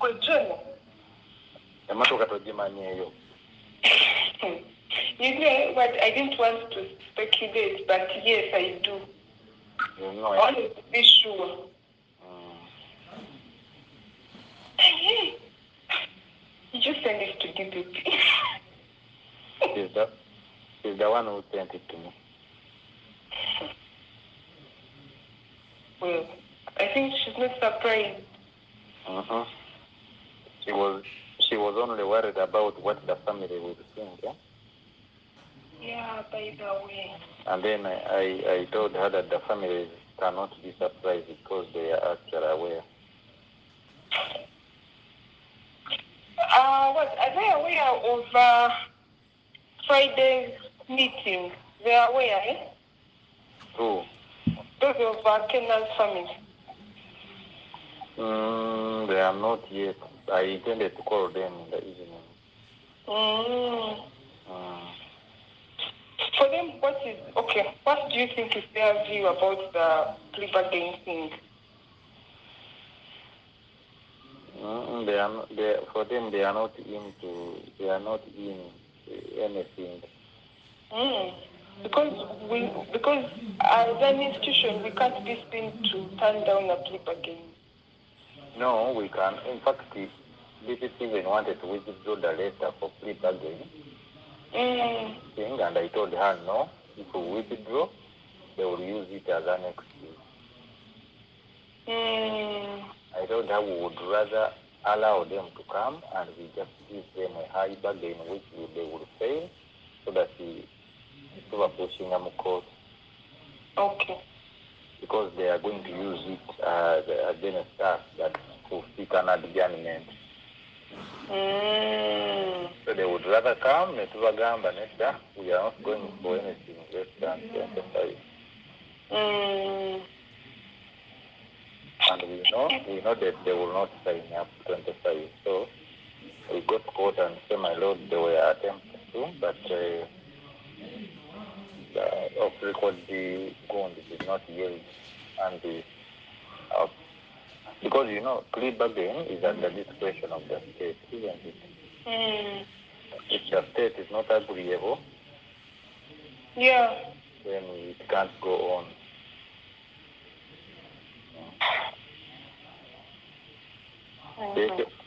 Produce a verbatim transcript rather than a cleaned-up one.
Question. Emmotoka togimanyeeyo. You know what? I didn't want to speculate, but yes, I do. You know, I want to be sure. Mm. Hey, you just send it to D P P. She's the, she's the one who sent it to me. Well, I think she's not surprised. Mm-hmm. She was she was only worried about what the family would think. Yeah? Yeah, by the way. And then I, I, I told her that the families cannot be surprised because they are actually aware. Uh, what, are they aware of uh, Friday's meeting? They are aware, eh? Who? Those of uh, Kenan's family. Mm, they are not yet. I intended to call them in the evening. Mm. Mm. For them, what is, okay, what do you think is their view about the plea bargain thing? Mm, they are not, they, for them, they are not into, they are not in anything. Mm. Because we, because as an institution, we can't be seen to turn down a plea bargain. No, we can. In fact, the D P P even wanted to withdraw the letter for plea bargaining. Mm. Thing, and I told her no. If we withdraw, they will use it as an excuse. Mm. I told her we would rather allow them to come and we just give them a high bargain which they will fail so that we stop pushing them court. Okay. Because they are going to use it as against us that to seek an adjournment. Mm. So they would rather come, netubagamba netta, we are not going for anything less than twenty-five. Mm. And we know, we know that they will not sign up twenty-five. So we got caught and say, my lord, they were attempting to, but uh, the off record the Gund did not yield. And the, uh, because you know, plea bargain is at the discretion of the state, isn't it? Mm. If the state is not agreeable, Yeah. then it can't go on. Mm-hmm. They,